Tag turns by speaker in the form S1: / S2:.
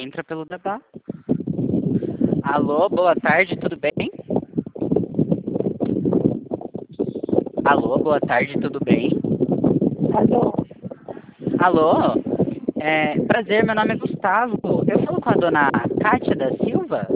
S1: entra pelo Debá. Alô, boa tarde, tudo bem? Alô, boa tarde, tudo bem?
S2: Alô?
S1: Alô? Prazer, meu nome é Gustavo. Eu falo com a dona Kátia da Silva?